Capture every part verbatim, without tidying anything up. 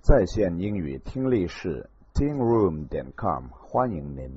在线英语听力室 ting room 点 com 欢迎您。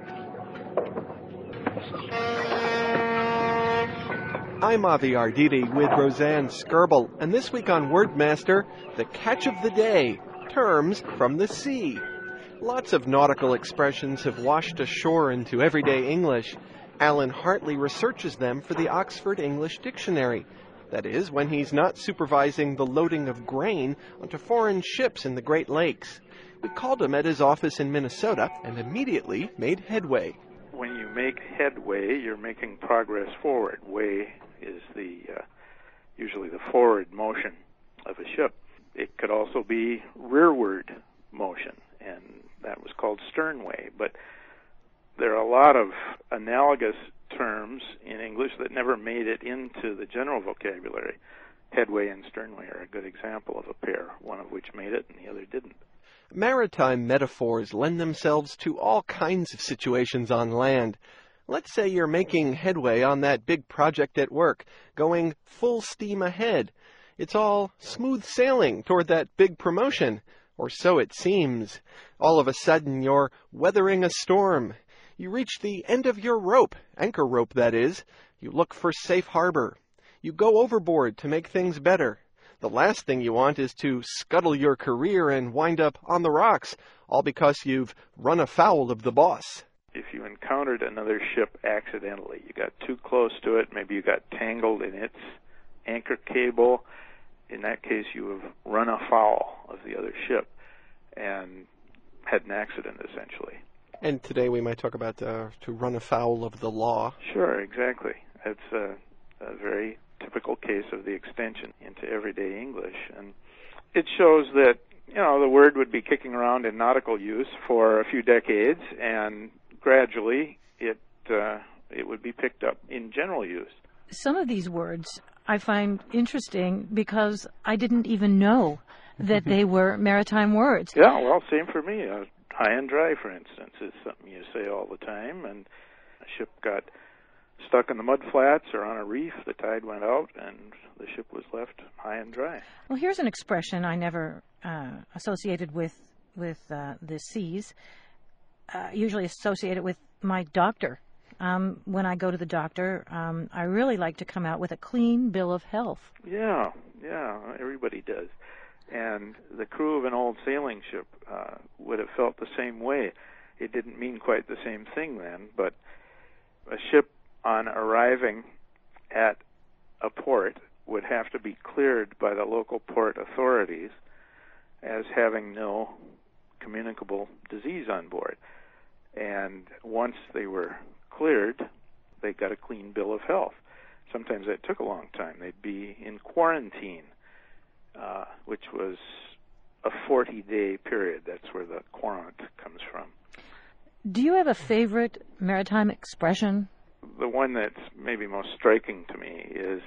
I'm Avi Arditi with Roseanne Skirble, and this week on Wordmaster, the catch of the day, terms from the sea. Lots of nautical expressions have washed ashore into everyday English. Alan Hartley researches them for the Oxford English Dictionary. That is, when he's not supervising the loading of grain onto foreign ships in the Great Lakes. We called him at his office in Minnesota and immediately made headway. When you make headway, you're making progress forward. Way is the uh, usually the forward motion of a ship. It could also be rearward motion, and that was called sternway. But there are a lot of analogous terms in English that never made it into the general vocabulary. Headway and sternway are a good example of a pair, one of which made it and the other didn't. Maritime metaphors lend themselves to all kinds of situations on land. Let's say you're making headway on that big project at work, going full steam ahead. It's all smooth sailing toward that big promotion, or so it seems. All of a sudden, you're weathering a storm. You reach the end of your rope, anchor rope that is. You look for safe harbor. You go overboard to make things better. The last thing you want is to scuttle your career and wind up on the rocks, all because you've run afoul of the boss. If you encountered another ship accidentally, you got too close to it, maybe you got tangled in its anchor cable, in that case you have run afoul of the other ship and had an accident essentially. And today we might talk about uh, to run afoul of the law. Sure, exactly. It's a, a very typical case of the extension into everyday English. And it shows that, you know, the word would be kicking around in nautical use for a few decades, and gradually it uh, it would be picked up in general use. Some of these words I find interesting because I didn't even know that they were maritime words. Yeah, well, same for me. Uh, high and dry, for instance, is something you say all the time, and a ship got stuck in the mud flats or on a reef, the tide went out, and the ship was left high and dry. Well, here's an expression I never uh, associated with, with uh, the seas, uh, usually associated with my doctor. Um, when I go to the doctor, um, I really like to come out with a clean bill of health. Yeah, yeah, everybody does. And the crew of an old sailing ship uh, would have felt the same way. It didn't mean quite the same thing then, but a ship on arriving at a port would have to be cleared by the local port authorities as having no communicable disease on board. And once they were cleared, they got a clean bill of health. Sometimes that took a long time. They'd be in quarantine, uh, which was a forty-day period. That's where the quarant comes from. Do you have a favorite maritime expression? The one that's maybe most striking to me is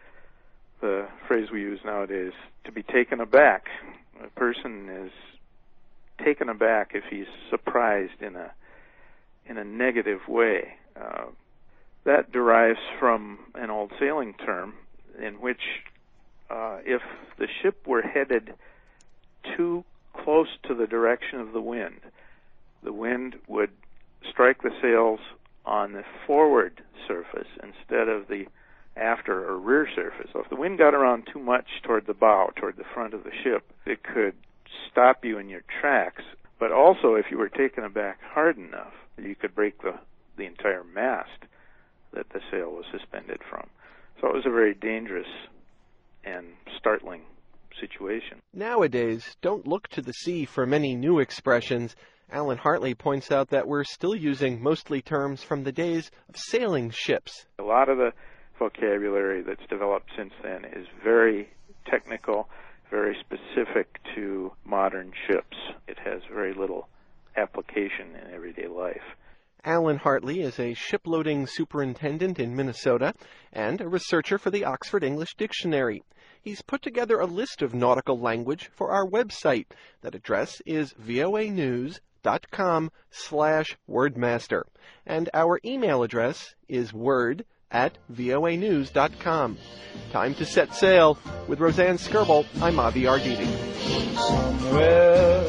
the phrase we use nowadays, to be taken aback. A person is taken aback if he's surprised in a in a negative way. Uh, that derives from an old sailing term in which uh, if the ship were headed too close to the direction of the wind, the wind would strike the sails on the forward surface instead of the after or rear surface. So if the wind got around too much toward the bow, toward the front of the ship, it could stop you in your tracks. But also, if you were taken aback hard enough, you could break the, the entire mast that the sail was suspended from. So it was a very dangerous and startling situation. Nowadays, don't look to the sea for many new expressions. Alan Hartley points out that we're still using mostly terms from the days of sailing ships. A lot of the vocabulary that's developed since then is very technical, very specific to modern ships. It has very little application in everyday life. Alan Hartley is a shiploading superintendent in Minnesota and a researcher for the Oxford English Dictionary. He's put together a list of nautical language for our website. That address is voanews dot com slash wordmaster. And our email address is word at voa news dot com. Time to set sail. With Roseanne Skirble, I'm Avi Arditi. Somewhere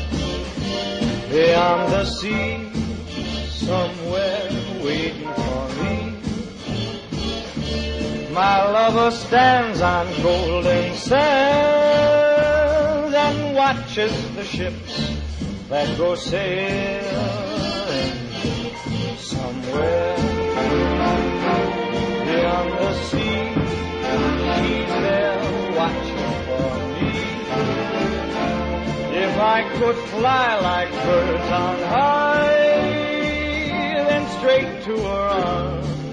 beyond the sea, somewhere waiting for me, my lover stands on golden sands and watches the ships that go sailing. Somewhere beyond the sea, she's there watching for me. If I could fly like birds on high, then straight to her arms